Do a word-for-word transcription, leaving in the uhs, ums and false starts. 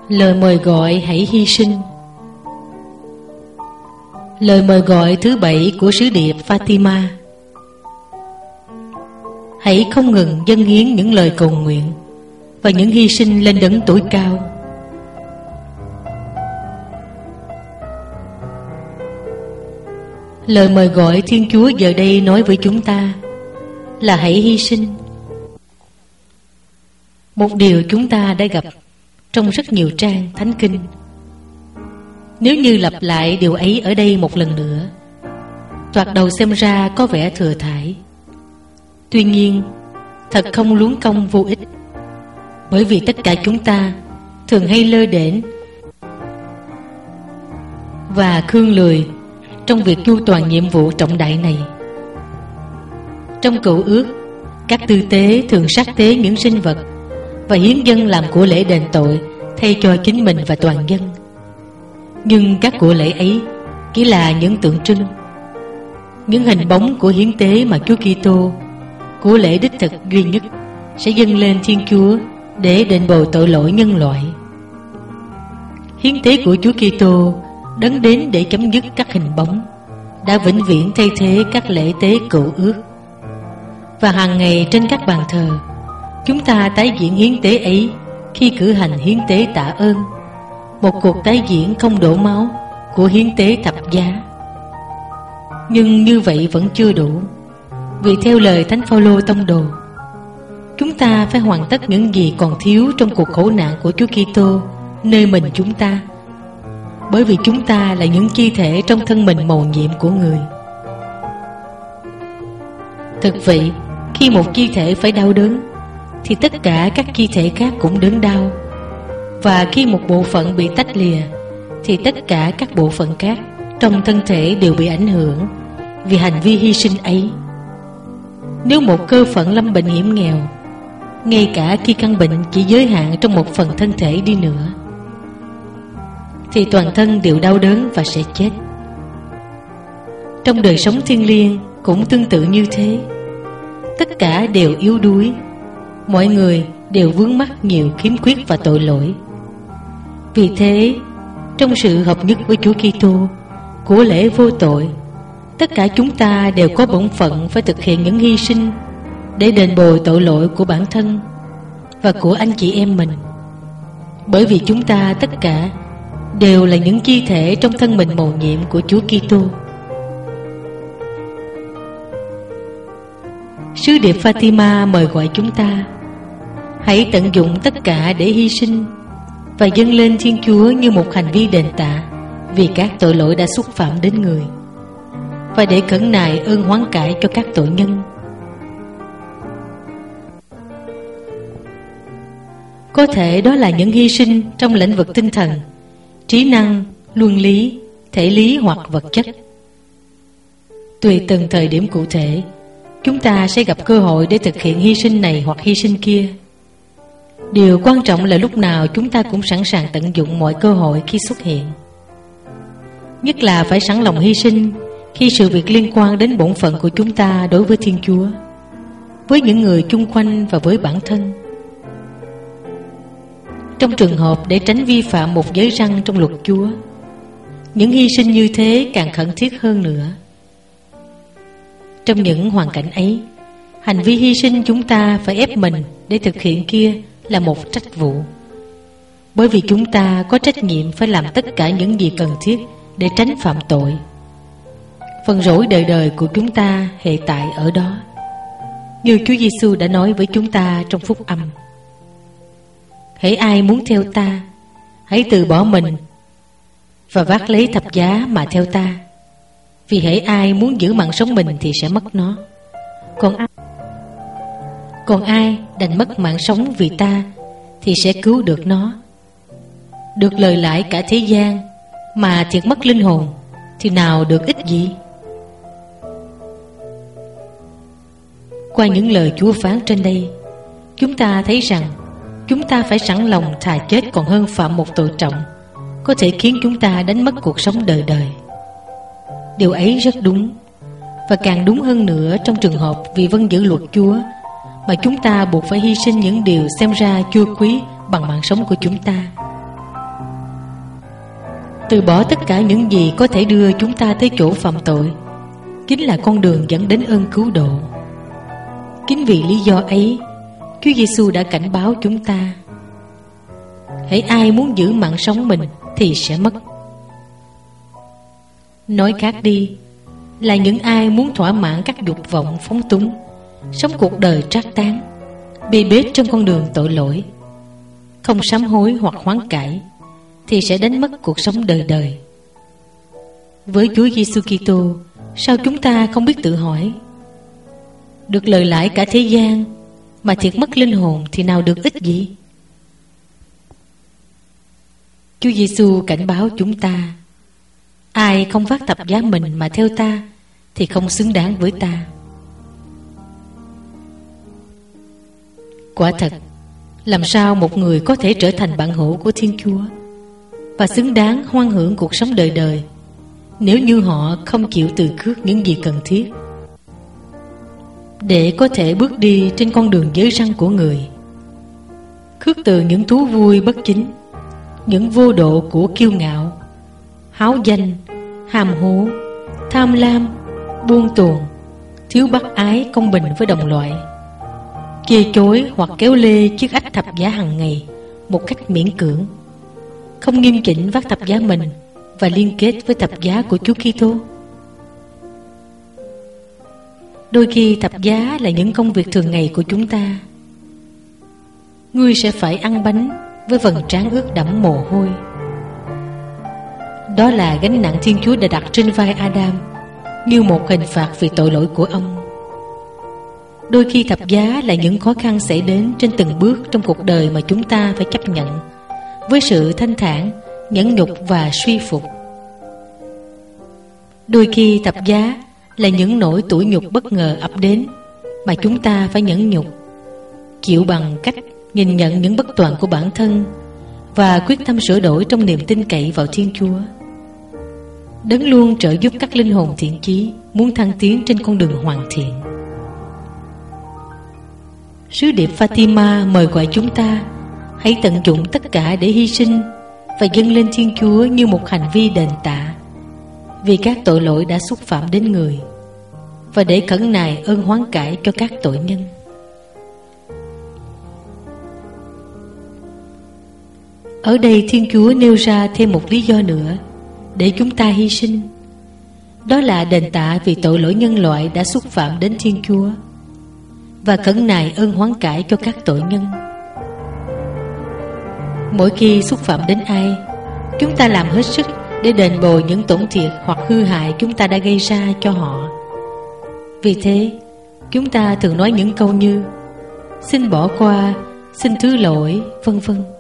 Lời mời gọi hãy hy sinh. Lời mời gọi thứ bảy của sứ điệp Fatima. Hãy không ngừng dâng hiến những lời cầu nguyện và những hy sinh lên đấng tối cao. Lời mời gọi Thiên Chúa giờ đây nói với chúng ta là hãy hy sinh. Một điều chúng ta đã gặp trong rất nhiều trang Thánh Kinh. Nếu như lặp lại điều ấy ở đây một lần nữa, thoạt đầu xem ra có vẻ thừa thãi. Tuy nhiên, thật không luống công vô ích, bởi vì tất cả chúng ta thường hay lơ đễnh và khương lười trong việc chu toàn nhiệm vụ trọng đại này. Trong Cựu Ước, các tư tế thường sát tế những sinh vật và hiến dâng làm của lễ đền tội thay cho chính mình và toàn dân. Nhưng các của lễ ấy chỉ là những tượng trưng, những hình bóng của hiến tế mà Chúa Kitô, của lễ đích thực duy nhất, sẽ dâng lên Thiên Chúa để đền bù tội lỗi nhân loại. Hiến tế của Chúa Kitô đấng đến để chấm dứt các hình bóng, đã vĩnh viễn thay thế các lễ tế Cựu Ước. Và hàng ngày trên các bàn thờ, chúng ta tái diễn hiến tế ấy khi cử hành hiến tế tạ ơn, một cuộc tái diễn không đổ máu của hiến tế thập giá. Nhưng như vậy vẫn chưa đủ, vì theo lời Thánh Phaolô tông đồ, chúng ta phải hoàn tất những gì còn thiếu trong cuộc khổ nạn của Chúa Kitô nơi mình chúng ta, bởi vì chúng ta là những chi thể trong thân mình mầu nhiệm của người. Thực vậy, khi một chi thể phải đau đớn, thì tất cả các chi thể khác cũng đớn đau. Và khi một bộ phận bị tách lìa, thì tất cả các bộ phận khác trong thân thể đều bị ảnh hưởng vì hành vi hy sinh ấy. Nếu một cơ phận lâm bệnh hiểm nghèo, ngay cả khi căn bệnh chỉ giới hạn trong một phần thân thể đi nữa, thì toàn thân đều đau đớn và sẽ chết. Trong đời sống thiêng liêng cũng tương tự như thế. Tất cả đều yếu đuối, mọi người đều vướng mắc nhiều khiếm khuyết và tội lỗi. Vì thế, trong sự hợp nhất với Chúa Kitô, của lễ vô tội, tất cả chúng ta đều có bổn phận phải thực hiện những hy sinh để đền bù tội lỗi của bản thân và của anh chị em mình. Bởi vì chúng ta tất cả đều là những chi thể trong thân mình mầu nhiệm của Chúa Kitô. Sứ điệp Fatima mời gọi chúng ta hãy tận dụng tất cả để hy sinh và dâng lên Thiên Chúa như một hành vi đền tạ vì các tội lỗi đã xúc phạm đến người, và để khẩn nài ơn hoán cải cho các tội nhân. Có thể đó là những hy sinh trong lĩnh vực tinh thần, trí năng, luân lý, thể lý hoặc vật chất. Tùy từng thời điểm cụ thể, chúng ta sẽ gặp cơ hội để thực hiện hy sinh này hoặc hy sinh kia. Điều quan trọng là lúc nào chúng ta cũng sẵn sàng tận dụng mọi cơ hội khi xuất hiện. Nhất là phải sẵn lòng hy sinh khi sự việc liên quan đến bổn phận của chúng ta đối với Thiên Chúa, với những người chung quanh và với bản thân. Trong trường hợp để tránh vi phạm một giới răn trong luật Chúa, những hy sinh như thế càng khẩn thiết hơn nữa. Trong những hoàn cảnh ấy, hành vi hy sinh chúng ta phải ép mình để thực hiện kia là một trách vụ, bởi vì chúng ta có trách nhiệm phải làm tất cả những gì cần thiết để tránh phạm tội. Phần rỗi đời đời của chúng ta hệ tại ở đó, như Chúa Giêsu đã nói với chúng ta trong phúc âm: hễ ai muốn theo ta, hãy từ bỏ mình và vác lấy thập giá mà theo ta. Vì hễ ai muốn giữ mạng sống mình thì sẽ mất nó, Còn ai Còn ai đành mất mạng sống vì ta thì sẽ cứu được nó. Được lời lãi cả thế gian mà thiệt mất linh hồn thì nào được ích gì? Qua những lời Chúa phán trên đây, chúng ta thấy rằng chúng ta phải sẵn lòng thà chết còn hơn phạm một tội trọng có thể khiến chúng ta đánh mất cuộc sống đời đời. Điều ấy rất đúng, và càng đúng hơn nữa trong trường hợp vì vâng giữ luật Chúa mà chúng ta buộc phải hy sinh những điều xem ra chưa quý bằng mạng sống của chúng ta. Từ bỏ tất cả những gì có thể đưa chúng ta tới chỗ phạm tội chính là con đường dẫn đến ơn cứu độ. Chính vì lý do ấy, Chúa Giêsu đã cảnh báo chúng ta: hễ ai muốn giữ mạng sống mình thì sẽ mất. Nói khác đi, là những ai muốn thỏa mãn các dục vọng phóng túng, sống cuộc đời trác táng, bê bết trong con đường tội lỗi, không sám hối hoặc hoán cải, thì sẽ đánh mất cuộc sống đời đời. Với Chúa Giêsu Kitô, sao chúng ta không biết tự hỏi: được lời lãi cả thế gian mà thiệt mất linh hồn thì nào được ích gì? Chúa Giêsu cảnh báo chúng ta: ai không vác thập giá mình mà theo ta thì không xứng đáng với ta. Quả thật, làm sao một người có thể trở thành bạn hữu của Thiên Chúa và xứng đáng hoan hưởng cuộc sống đời đời nếu như họ không chịu từ khước những gì cần thiết để có thể bước đi trên con đường giới răn của người, khước từ những thú vui bất chính, những vô độ của kiêu ngạo, háo danh, hàm hố, tham lam, buông tuồng, thiếu bác ái công bình với đồng loại, chê chối hoặc kéo lê chiếc ách thập giá hàng ngày một cách miễn cưỡng, không nghiêm chỉnh vác thập giá mình và liên kết với thập giá của Chúa Kitô. Đôi khi thập giá là những công việc thường ngày của chúng ta. Ngươi sẽ phải ăn bánh với vầng trán ướt đẫm mồ hôi. Đó là gánh nặng Thiên Chúa đã đặt trên vai Adam như một hình phạt vì tội lỗi của ông. Đôi khi thập giá là những khó khăn xảy đến trên từng bước trong cuộc đời mà chúng ta phải chấp nhận với sự thanh thản, nhẫn nhục và suy phục. Đôi khi thập giá là những nỗi tủi nhục bất ngờ ập đến mà chúng ta phải nhẫn nhục, chịu bằng cách nhìn nhận những bất toàn của bản thân và quyết tâm sửa đổi trong niềm tin cậy vào Thiên Chúa. Đấng luôn trợ giúp các linh hồn thiện chí muốn thăng tiến trên con đường hoàn thiện. Sứ điệp Fatima mời gọi chúng ta hãy tận dụng tất cả để hy sinh và dâng lên Thiên Chúa như một hành vi đền tạ vì các tội lỗi đã xúc phạm đến người, và để khẩn nài ơn hoán cải cho các tội nhân. Ở đây Thiên Chúa nêu ra thêm một lý do nữa để chúng ta hy sinh. Đó là đền tạ vì tội lỗi nhân loại đã xúc phạm đến Thiên Chúa và khẩn nài ơn hoán cải cho các tội nhân. Mỗi khi xúc phạm đến ai, chúng ta làm hết sức để đền bù những tổn thiệt hoặc hư hại chúng ta đã gây ra cho họ. Vì thế, chúng ta thường nói những câu như xin bỏ qua, xin thứ lỗi, vân vân.